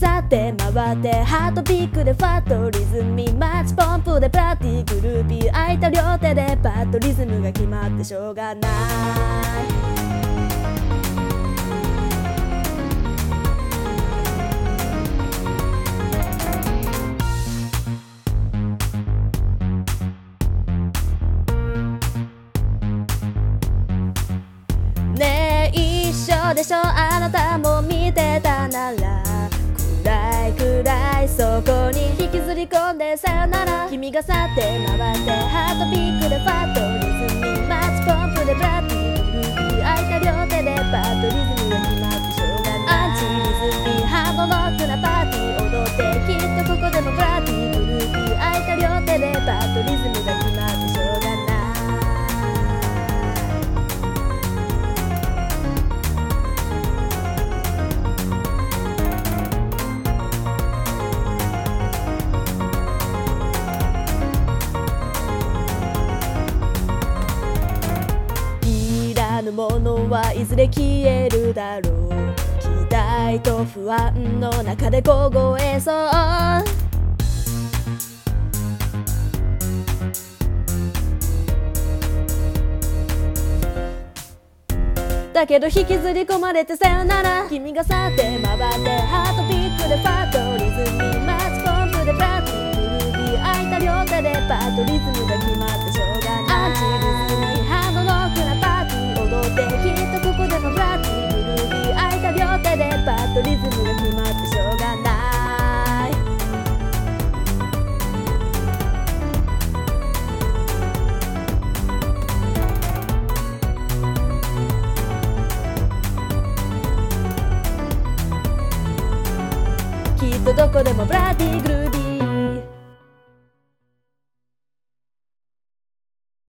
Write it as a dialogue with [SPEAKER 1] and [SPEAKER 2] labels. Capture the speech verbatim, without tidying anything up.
[SPEAKER 1] 去って回ってハートビークでファットリズムマッチポンプでプラティグルーピー空いた両手でパッとリズムが決まってしょうがないでしょあなたも見てたなら暗い暗いそこに引きずり込んでさよなら君が去って回ってハートピークでファットリズムマッチポンプでブラッディグルーピー空いた両手でパッとリズムが決まってしょうがないアンチリズムハードロックなパーティー踊ってきっとここでもブラッディグルーピー空いた両手でパッとリズムが決まってしょうがないものはいずれ消えるだろう期待と不安の中で凍えそうだけど引きずり込まれてさよなら君が去って回ってハートビークでファットリズムマッチポンプでパッとグルービー空いた両手でパッとリズムが決まってしょうがないアンチリズムハードロックなパーティー踊ってきっとここでもブラッディグルービー空いた両手でパッとリズムが決まってしょうがないきっとどこでもブラッディグルー